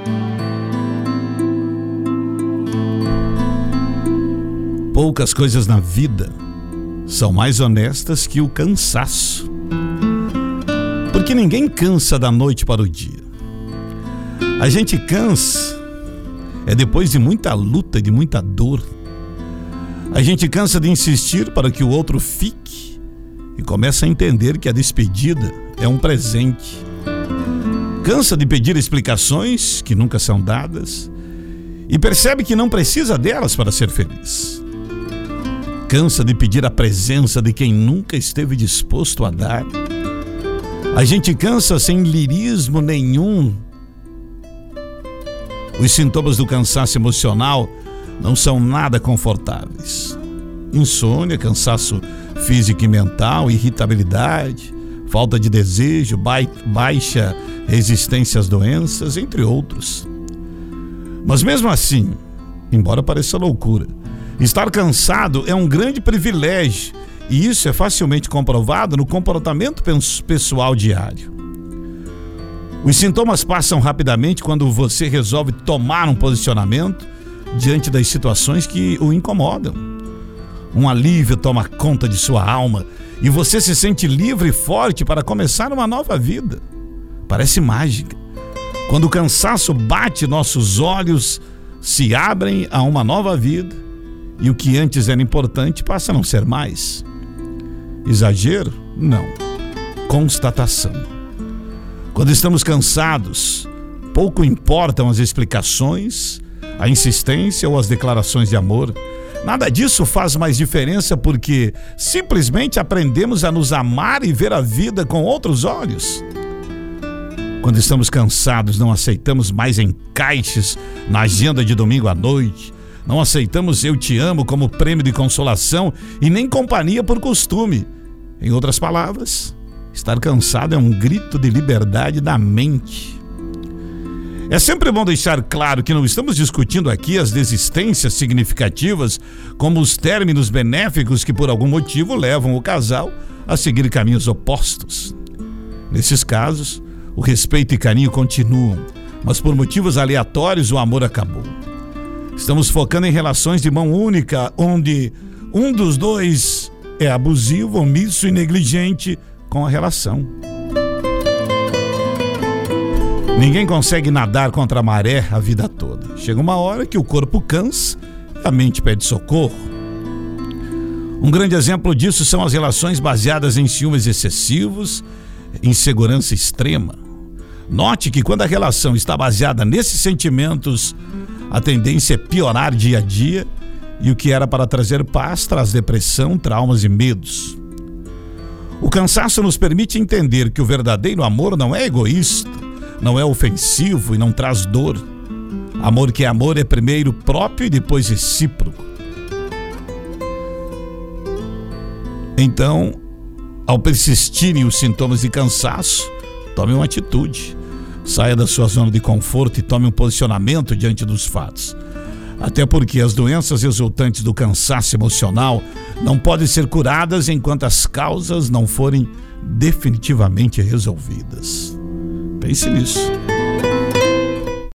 Poucas coisas na vida são mais honestas que o cansaço. Porque ninguém cansa da noite para o dia. A gente cansa depois de muita luta, de muita dor. A gente cansa de insistir para que o outro fique e começa a entender que a despedida é um presente. Cansa de pedir explicações que nunca são dadas e percebe que não precisa delas para ser feliz. Cansa de pedir a presença de quem nunca esteve disposto a dar. A gente cansa sem lirismo nenhum. Os sintomas do cansaço emocional não são nada confortáveis. Insônia, cansaço físico e mental, irritabilidade, falta de desejo, baixa resistência às doenças, entre outros. Mas mesmo assim, embora pareça loucura, estar cansado é um grande privilégio e isso é facilmente comprovado no comportamento pessoal diário. Os sintomas passam rapidamente quando você resolve tomar um posicionamento diante das situações que o incomodam. Um alívio toma conta de sua alma e você se sente livre e forte para começar uma nova vida. Parece mágica. Quando o cansaço bate, nossos olhos se abrem a uma nova vida. E o que antes era importante passa a não ser mais. Exagero? Não. Constatação. Quando estamos cansados, pouco importam as explicações, a insistência ou as declarações de amor. Nada disso faz mais diferença porque simplesmente aprendemos a nos amar e ver a vida com outros olhos. Quando estamos cansados, não aceitamos mais encaixes na agenda de domingo à noite. Não aceitamos eu te amo como prêmio de consolação e nem companhia por costume. Em outras palavras, estar cansado é um grito de liberdade da mente. É sempre bom deixar claro que não estamos discutindo aqui as desistências significativas como os términos benéficos que por algum motivo levam o casal a seguir caminhos opostos. Nesses casos, o respeito e carinho continuam, mas por motivos aleatórios o amor acabou. Estamos focando em relações de mão única, onde um dos dois é abusivo, omisso e negligente com a relação. Ninguém consegue nadar contra a maré a vida toda. Chega uma hora que o corpo cansa e a mente pede socorro. Um grande exemplo disso são as relações baseadas em ciúmes excessivos, insegurança extrema. Note que quando a relação está baseada nesses sentimentos, a tendência é piorar dia a dia e o que era para trazer paz traz depressão, traumas e medos. O cansaço nos permite entender que o verdadeiro amor não é egoísta, não é ofensivo e não traz dor. Amor que é amor é primeiro próprio e depois recíproco. Então, ao persistirem os sintomas de cansaço, tome uma atitude. Saia da sua zona de conforto e tome um posicionamento diante dos fatos. Até porque as doenças resultantes do cansaço emocional não podem ser curadas enquanto as causas não forem definitivamente resolvidas. Pense nisso.